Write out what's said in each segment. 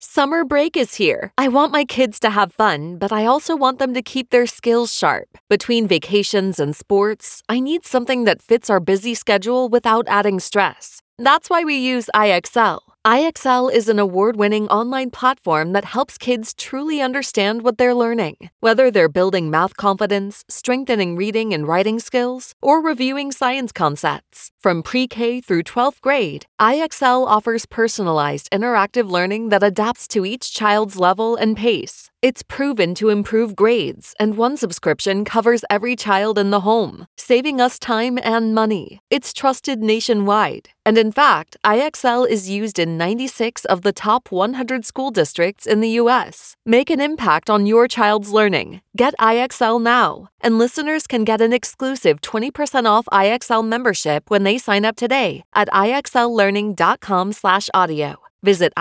Summer break is here. I want my kids to have fun, but I also want them to keep their skills sharp. Between vacations and sports, I need something that fits our busy schedule without adding stress. That's why we use IXL. IXL is an award-winning online platform that helps kids truly understand what they're learning. Whether they're building math confidence, strengthening reading and writing skills, or reviewing science concepts. From pre-K through 12th grade, IXL offers personalized interactive learning that adapts to each child's level and pace. It's proven to improve grades, and one subscription covers every child in the home, saving us time and money. It's trusted nationwide, and in fact, IXL is used in 96 of the top 100 school districts in the U.S. Make an impact on your child's learning. Get IXL now, and listeners can get an exclusive 20% off IXL membership when they sign up today at IXLlearning.com/audio. Visit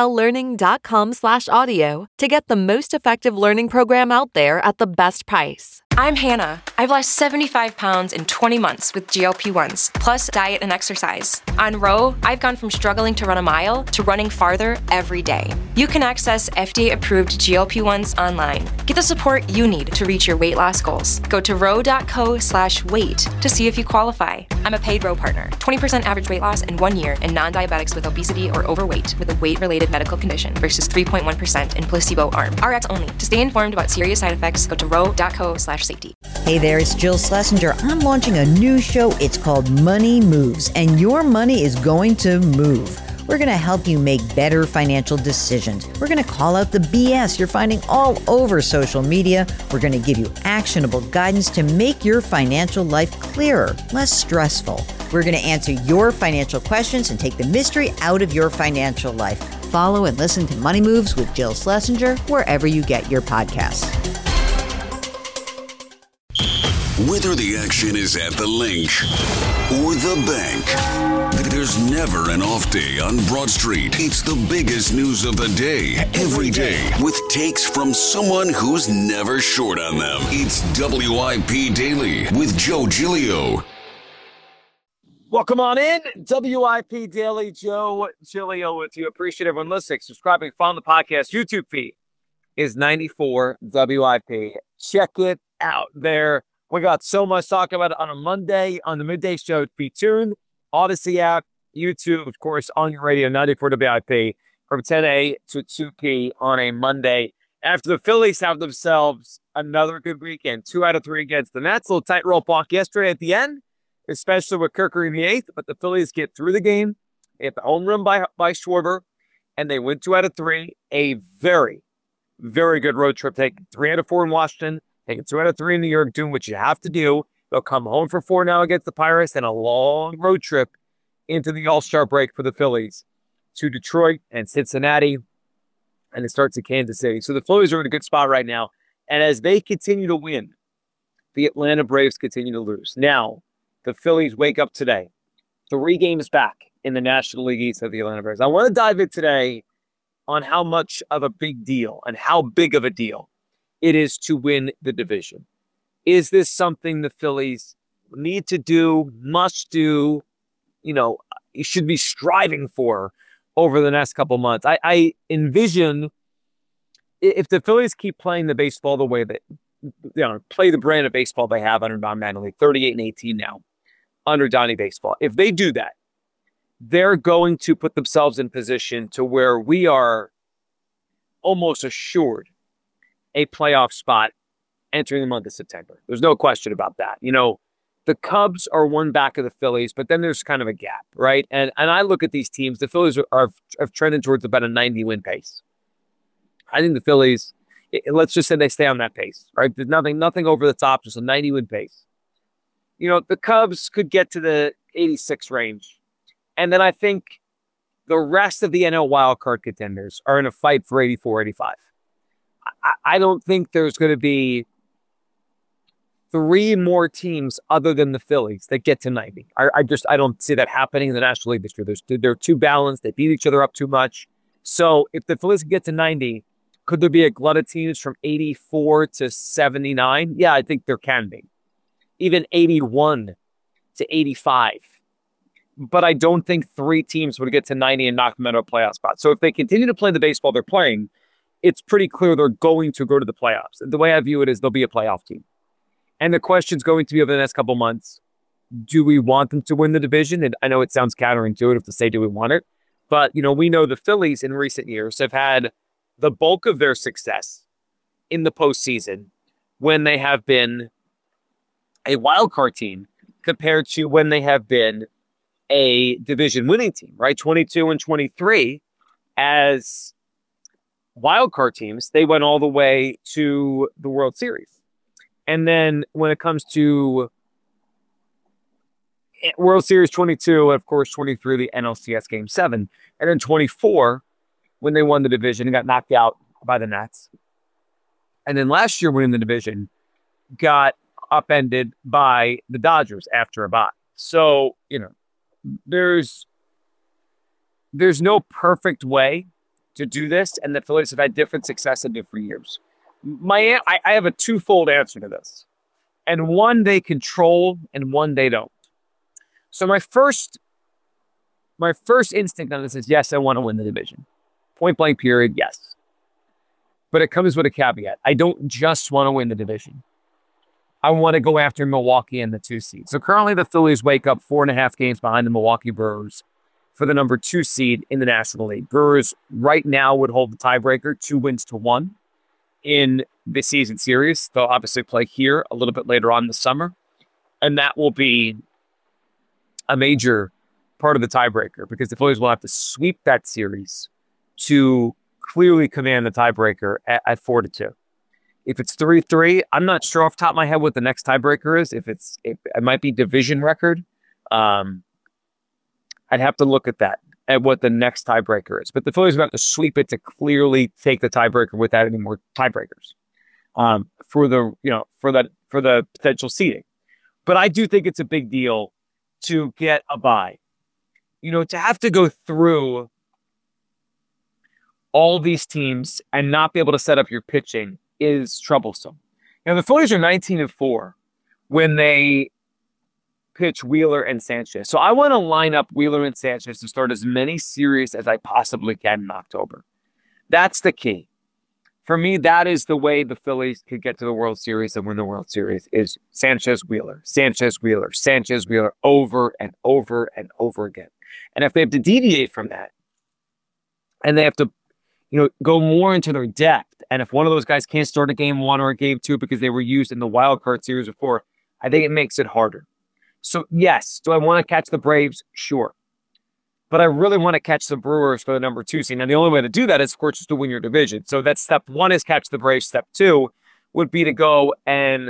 IXLlearning.com/audio to get the most effective learning program out there at the best price. I'm Hannah. I've lost 75 pounds in 20 months with GLP-1s, plus diet and exercise. On Ro, I've gone from struggling to run a mile to running farther every day. You can access FDA-approved GLP-1s online. Get the support you need to reach your weight loss goals. Go to ro.co/weight to see if you qualify. I'm a paid Ro partner. 20% average weight loss in 1 year in non-diabetics with obesity or overweight with a weight-related medical condition versus 3.1% in placebo arm. RX only. To stay informed about serious side effects, go to ro.co/safety. Hey there, it's Jill Schlesinger. I'm launching a new show. It's called Money Moves, and your money is going to move. We're going to help you make better financial decisions. We're going to call out the BS you're finding all over social media. We're going to give you actionable guidance to make your financial life clearer, less stressful. We're going to answer your financial questions and take the mystery out of your financial life. Follow and listen to Money Moves with Jill Schlesinger wherever you get your podcasts. Whether the action is at the link or the bank, there's never an off day on Broad Street. It's the biggest news of the day, every day, with takes from someone who's never short on them. It's WIP Daily with Joe Giglio. Welcome on in. WIP Daily, Joe Giglio with you. Appreciate everyone listening, subscribing, following the podcast. YouTube feed is 94 WIP. Check it out there. We got so much to talk about on a Monday on the midday show. Be tuned. Odyssey app, YouTube, of course, on your radio, 94 WIP from 10 a to 2 p on a Monday. After the Phillies have themselves another good weekend, 2 out of 3 against the Mets. A little tight roll walk yesterday at the end, especially with Kirker in the 8th. But the Phillies get through the game. They hit the home run by Schwarber, and they win 2 out of 3. A very, very good road trip. Taking 3 out of 4 in Washington. Taking 2 out of 3 in New York, doing what you have to do. They'll come home for 4 now against the Pirates, and a long road trip into the All-Star break for the Phillies to Detroit and Cincinnati, and it starts in Kansas City. So the Phillies are in a good spot right now, and as they continue to win, the Atlanta Braves continue to lose. Now, the Phillies wake up today, 3 games back in the National League East of the Atlanta Braves. I want to dive in today on how much of a big deal and how big of a deal it is to win the division. Is this something the Phillies need to do, must do, you should be striving for over the next couple months? I envision if the Phillies keep playing the baseball the way that, play the brand of baseball they have under Don Mattingly, 38-18 now, under Donnie Baseball. If they do that, they're going to put themselves in position to where we are almost assured a playoff spot entering the month of September. There's no question about that. The Cubs are 1 back of the Phillies, but then there's kind of a gap, right? And I look at these teams, the Phillies have trended towards about a 90-win pace. I think the Phillies, let's just say they stay on that pace, right? There's nothing over the top, just a 90-win pace. The Cubs could get to the 86 range. And then I think the rest of the NL wildcard contenders are in a fight for 84, 85. I don't think there's going to be 3 more teams other than the Phillies that get to 90. I don't see that happening in the National League this year. They're too balanced. They beat each other up too much. So if the Phillies get to 90, could there be a glut of teams from 84 to 79? Yeah, I think there can be. Even 81 to 85. but I don't think 3 teams would get to 90 and knock them out of a playoff spot. So if they continue to play the baseball they're playing, it's pretty clear they're going to go to the playoffs. The way I view it is they'll be a playoff team. And the question's going to be over the next couple months, do we want them to win the division? And I know it sounds counterintuitive to say, do we want it? But, we know the Phillies in recent years have had the bulk of their success in the postseason when they have been a wild card team compared to when they have been a division winning team, right? 22 and 23 as wild card teams, they went all the way to the World Series. And then when it comes to World Series 22, of course, 23, the NLCS Game 7. And then 24, when they won the division and got knocked out by the Nats. And then last year, winning the division, got upended by the Dodgers after a bye. So, there's no perfect way to do this, and the Phillies have had different success in different years. I have a twofold answer to this. And one they control, and one they don't. So my first instinct on this is, yes, I want to win the division. Point blank period, yes. But it comes with a caveat. I don't just want to win the division. I want to go after Milwaukee in the 2 seed. So currently the Phillies wake up 4.5 games behind the Milwaukee Brewers for the number 2 seed in the National League. Brewers right now would hold the tiebreaker 2-1 in the season series. They'll obviously play here a little bit later on in the summer. And that will be a major part of the tiebreaker because the Phillies will have to sweep that series to clearly command the tiebreaker at 4-2. If it's 3-3, I'm not sure off the top of my head what the next tiebreaker is. If it might be division record. I'd have to look at that, at what the next tiebreaker is. But the Phillies will have to sweep it to clearly take the tiebreaker without any more tiebreakers for the potential seeding. But I do think it's a big deal to get a bye. To have to go through all these teams and not be able to set up your pitching is troublesome. The Phillies are 19-4 when they pitch Wheeler and Sanchez. So I want to line up Wheeler and Sanchez to start as many series as I possibly can in October. That's the key. For me, that is the way the Phillies could get to the World Series and win the World Series is Sanchez Wheeler, Sanchez Wheeler, Sanchez Wheeler over and over and over again. And if they have to deviate from that and they have to go more into their depth. And if one of those guys can't start a game 1 or a game 2 because they were used in the wild card series before, I think it makes it harder. So yes, do I want to catch the Braves? Sure. But I really want to catch the Brewers for the number 2 seed. Now, the only way to do that is, of course, just to win your division. So that's step 1 is catch the Braves. Step 2 would be to go and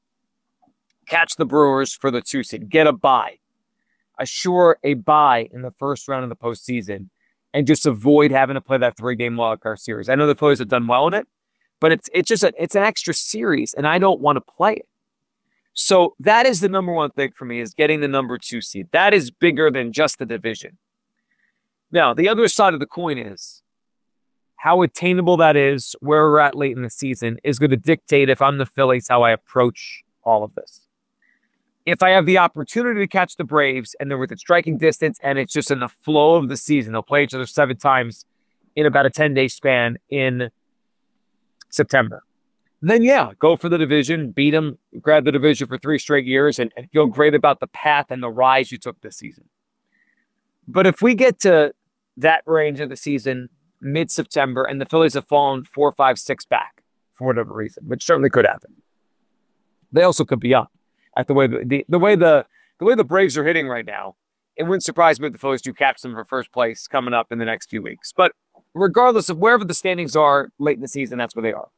catch the Brewers for the 2 seed. Get a bye. Assure a bye in the first round of the postseason. And just avoid having to play that 3-game wildcard series. I know the Phillies have done well in it, but it's an extra series, and I don't want to play it. So that is the number one thing for me is getting the number 2 seed. That is bigger than just the division. Now, the other side of the coin is how attainable that is, where we're at late in the season, is going to dictate, if I'm the Phillies, how I approach all of this. If I have the opportunity to catch the Braves and they're within striking distance and it's just in the flow of the season, they'll play each other 7 times in about a 10-day span in September. Then, yeah, go for the division, beat them, grab the division for 3 straight years, and feel great about the path and the rise you took this season. But if we get to that range of the season, mid-September, and the Phillies have fallen 4, 5, 6 back for whatever reason, which certainly could happen, they also could be up. At the way the Braves are hitting right now, it wouldn't surprise me if the Phillies do catch them for first place coming up in the next few weeks. But regardless of wherever the standings are late in the season, that's where they are.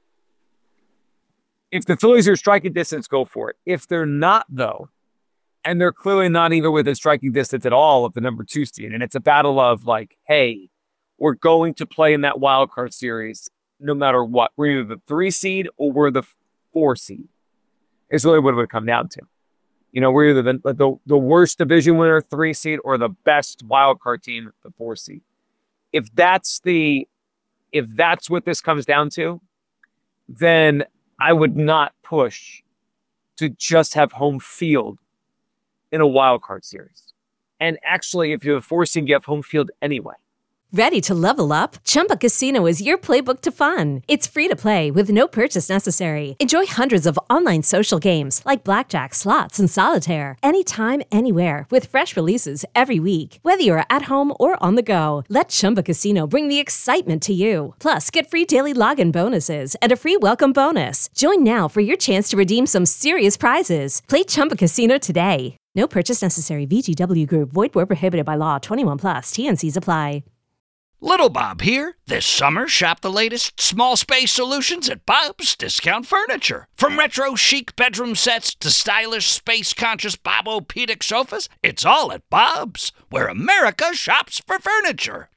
If the Phillies are striking distance, go for it. If they're not, though, and they're clearly not even within striking distance at all of the number 2 seed, and it's a battle of like, hey, we're going to play in that wild card series no matter what. We're either the 3 seed or we're the 4 seed. Is really what it would come down to. We're either the worst division winner, 3 seed, or the best wild card team, the 4 seed. If that's what this comes down to, then I would not push to just have home field in a wild card series. And actually, if you're the 4 seed, you have home field anyway. Ready to level up? Chumba Casino is your playbook to fun. It's free to play with no purchase necessary. Enjoy hundreds of online social games like blackjack, slots, and solitaire anytime, anywhere with fresh releases every week. Whether you're at home or on the go, let Chumba Casino bring the excitement to you. Plus, get free daily login bonuses and a free welcome bonus. Join now for your chance to redeem some serious prizes. Play Chumba Casino today. No purchase necessary. VGW Group. Void where prohibited by law. 21 plus. TNCs apply. Little Bob here. This summer, shop the latest small space solutions at Bob's Discount Furniture. From retro chic bedroom sets to stylish space-conscious Bob-O-Pedic sofas, it's all at Bob's, where America shops for furniture.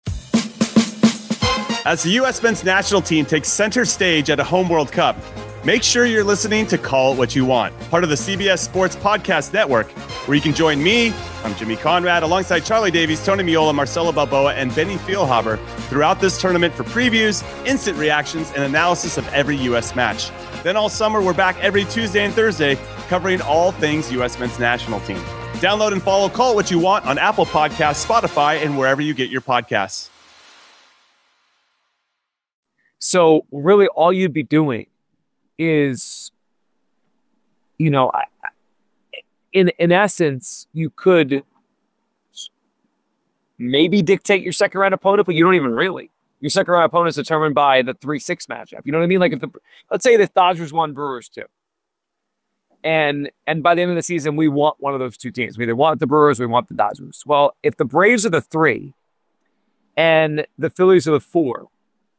As the U.S. men's national team takes center stage at a home World Cup, make sure you're listening to Call It What You Want, part of the CBS Sports Podcast Network, where you can join me, I'm Jimmy Conrad, alongside Charlie Davies, Tony Miola, Marcelo Balboa, and Benny Feilhaber throughout this tournament for previews, instant reactions, and analysis of every U.S. match. Then all summer, we're back every Tuesday and Thursday covering all things U.S. men's national team. Download and follow Call It What You Want on Apple Podcasts, Spotify, and wherever you get your podcasts. So really all you'd be doing is, you know, in essence, you could maybe dictate your second round opponent, but you don't even really. Your second round opponent is determined by the 3-6 matchup. You know what I mean? Like let's say the Dodgers won, Brewers too. And by the end of the season, we want one of those two teams. We either want the Brewers or we want the Dodgers. Well, if the Braves are the 3 and the Phillies are the 4,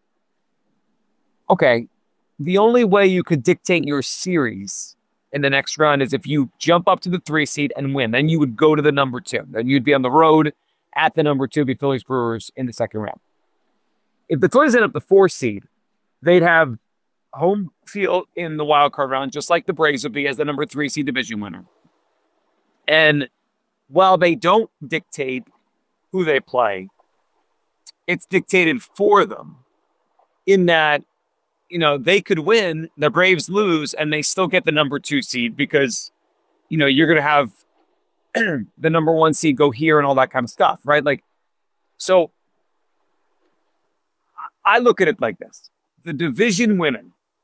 okay, the only way you could dictate your series in the next round is if you jump up to the 3 seed and win. Then you would go to the number 2. Then you'd be on the road at the number 2, be Phillies Brewers in the second round. If the Phillies end up the 4 seed, they'd have home field in the wild card round, just like the Braves would be as the number 3 seed division winner. And while they don't dictate who they play, it's dictated for them in that, you know, they could win, the Braves lose, and they still get the number 2 seed because, you know, you're going to have the number 1 seed go here and all that kind of stuff, right? Like, so I look at it like this. The division winner,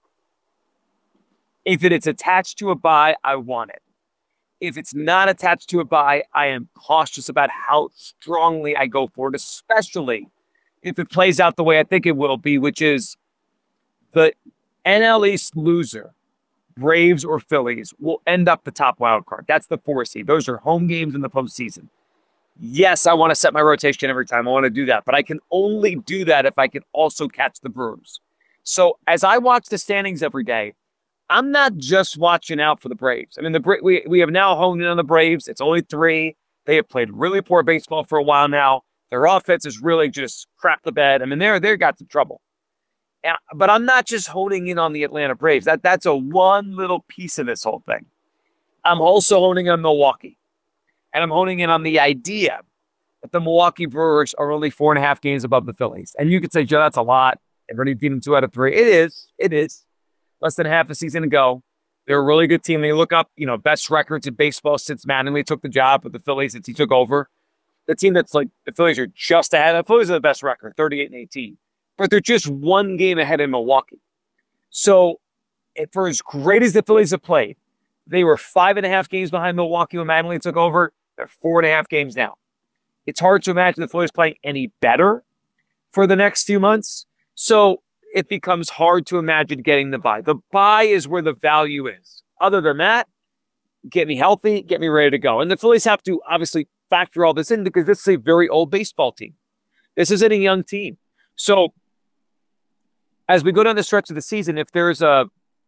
if it's attached to a bye, I want it. If it's not attached to a bye, I am cautious about how strongly I go for it, especially if it plays out the way I think it will be, which is the NL East loser, Braves or Phillies, will end up the top wild card. That's the 4 seed. Those are home games in the postseason. Yes, I want to set my rotation every time. I want to do that. But I can only do that if I can also catch the Brewers. So as I watch the standings every day, I'm not just watching out for the Braves. I mean, we have now honed in on the Braves. It's only 3. They have played really poor baseball for a while now. Their offense is really just crap the bed. I mean, they've got some trouble. But I'm not just honing in on the Atlanta Braves. That's a one little piece of this whole thing. I'm also honing on Milwaukee. And I'm honing in on the idea that the Milwaukee Brewers are only 4.5 games above the Phillies. And you could say, Joe, that's a lot. They've already beat them 2 out of 3. It is. Less than half a season to go. They're a really good team. They look up, you know, best records in baseball since Mattingly took the job with the Phillies since he took over. The team that's like, the Phillies are just ahead. The Phillies are the best record, 38-18. But they're just 1 game ahead in Milwaukee. So, for as great as the Phillies have played, they were 5.5 games behind Milwaukee when Mattingly took over. They're 4.5 games now. It's hard to imagine the Phillies playing any better for the next few months. So, it becomes hard to imagine getting the bye. The bye is where the value is. Other than that, get me healthy, get me ready to go. And the Phillies have to obviously factor all this in because this is a very old baseball team. This isn't a young team. So, as we go down the stretch of the season, if there's a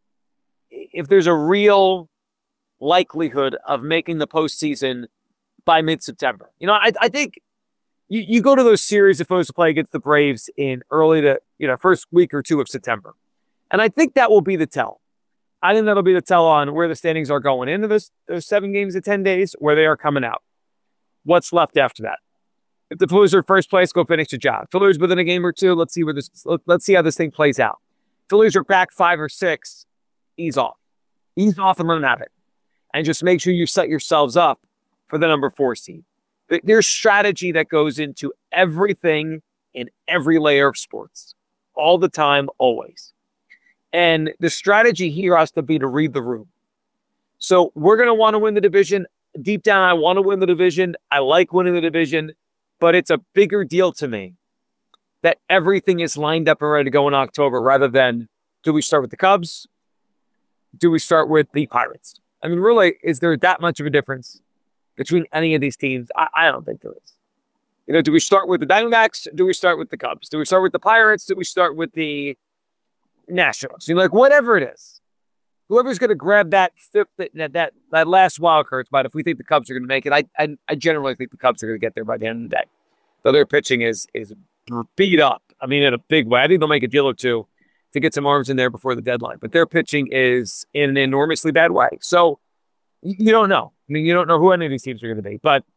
real likelihood of making the postseason by mid-September, you know, I think you go to those series if supposed to play against the Braves in early to, you know, first week or 2 of September, and I think that will be the tell. I think that'll be the tell on where the standings are going into those 7 games in 10 days, where they are coming out. What's left after that? If the Phillies are first place, go finish the job. Phillies within a game or 2, let's see how this thing plays out. Phillies are back 5 or 6, ease off. Ease off and learn at it. And just make sure you set yourselves up for the number 4 seed. There's strategy that goes into everything in every layer of sports, all the time, always. And the strategy here has to be to read the room. So we're going to want to win the division. Deep down, I want to win the division. I like winning the division, but it's a bigger deal to me that everything is lined up and ready to go in October rather than, do we start with the Cubs? Do we start with the Pirates? I mean, really, is there that much of a difference between any of these teams? I don't think there is. Do we start with the Diamondbacks? Do we start with the Cubs? Do we start with the Pirates? Do we start with the Nationals? Whatever it is. Whoever's going to grab that last wild card spot, if we think the Cubs are going to make it, I generally think the Cubs are going to get there by the end of the day. Though their pitching is beat up. I mean, in a big way. I think they'll make a deal or two to get some arms in there before the deadline. But their pitching is in an enormously bad way. So you don't know. I mean, you don't know who any of these teams are going to be. But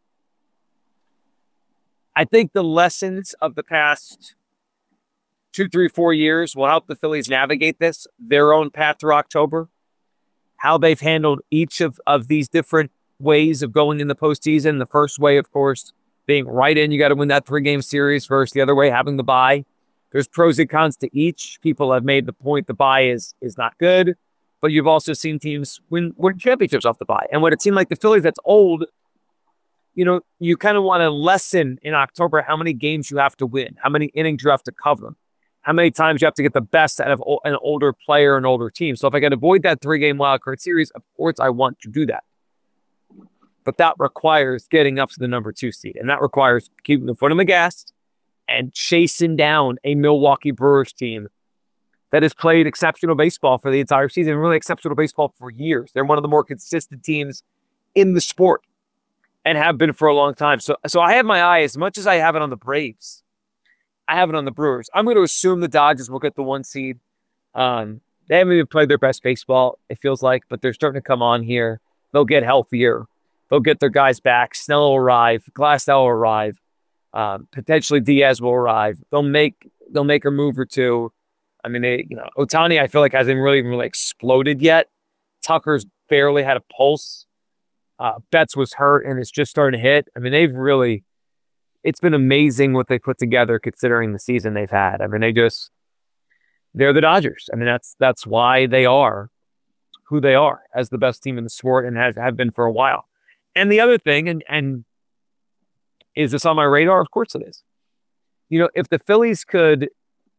I think the lessons of the past 2, 3, 4 years will help the Phillies navigate this, their own path through October, how they've handled each of these different ways of going in the postseason. The first way, of course, being right in, you got to win that 3-game series versus the other way, having the bye. There's pros and cons to each. People have made the point the bye is not good, but you've also seen teams win championships off the bye. And when it seemed like the Phillies, that's old, you kind of want to lessen in October how many games you have to win, how many innings you have to cover, how many times you have to get the best out of an older player, an older team. So if I can avoid that 3-game wildcard series, of course I want to do that. But that requires getting up to the number 2 seed. And that requires keeping the foot on the gas and chasing down a Milwaukee Brewers team that has played exceptional baseball for the entire season, really exceptional baseball for years. They're one of the more consistent teams in the sport and have been for a long time. So I have my eye, as much as I have it on the Braves, I have it on the Brewers. I'm going to assume the Dodgers will get the 1 seed. They haven't even played their best baseball, it feels like, but they're starting to come on here. They'll get healthier. They'll get their guys back. Snell will arrive. Glasnow will arrive. Potentially Diaz will arrive. They'll make a move or two. I mean, Ohtani, I feel like hasn't really exploded yet. Tucker's barely had a pulse. Betts was hurt and it's just starting to hit. I mean, it's been amazing what they put together considering the season they've had. I mean, they're the Dodgers. I mean, that's why they are who they are as the best team in the sport and have been for a while. And the other thing, and is this on my radar? Of course it is. If the Phillies could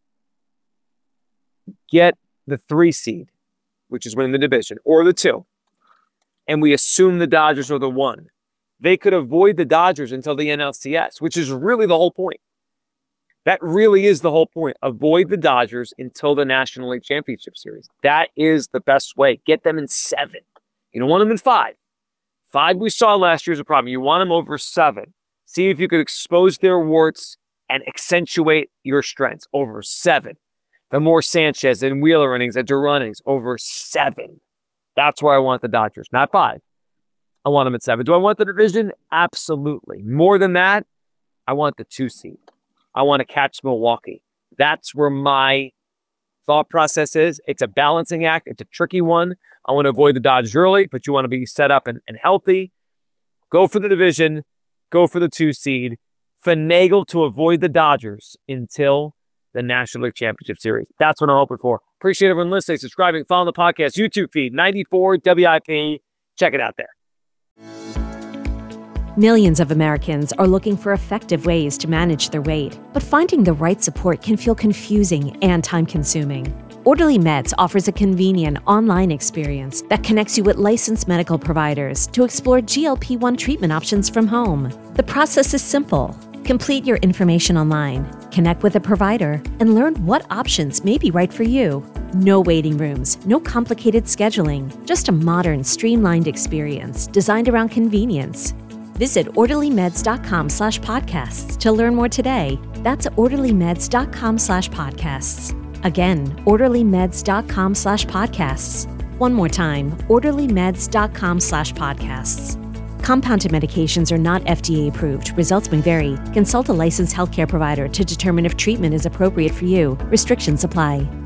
get the 3 seed, which is winning the division, or the 2, and we assume the Dodgers are the 1, they could avoid the Dodgers until the NLCS, which is really the whole point. That really is the whole point. Avoid the Dodgers until the National League Championship Series. That is the best way. Get them in 7. You don't want them in 5. 5 we saw last year is a problem. You want them over 7. See if you could expose their warts and accentuate your strengths over 7. The more Sanchez and Wheeler innings and Duran innings over 7. That's where I want the Dodgers, not 5. I want them at 7. Do I want the division? Absolutely. More than that, I want the 2 seed. I want to catch Milwaukee. That's where my thought process is. It's a balancing act. It's a tricky one. I want to avoid the Dodgers early, but you want to be set up and healthy. Go for the division. Go for the 2 seed. Finagle to avoid the Dodgers until the National League Championship Series. That's what I'm hoping for. Appreciate everyone listening, subscribing, following the podcast, YouTube feed, 94 WIP. Check it out there. Millions of Americans are looking for effective ways to manage their weight, but finding the right support can feel confusing and time-consuming. Orderly Meds offers a convenient online experience that connects you with licensed medical providers to explore GLP-1 treatment options from home. The process is simple. Complete your information online, connect with a provider, and learn what options may be right for you. No waiting rooms, no complicated scheduling, just a modern, streamlined experience designed around convenience. Visit orderlymeds.com/podcasts to learn more today. That's orderlymeds.com/podcasts. Again, orderlymeds.com/podcasts. One more time, orderlymeds.com/podcasts. Compounded medications are not FDA approved. Results may vary. Consult a licensed healthcare provider to determine if treatment is appropriate for you. Restrictions apply.